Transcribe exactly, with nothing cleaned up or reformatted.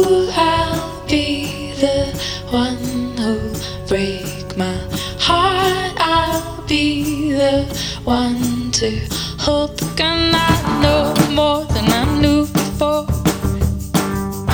I'll be the one who'll break my heart. I'll be the one to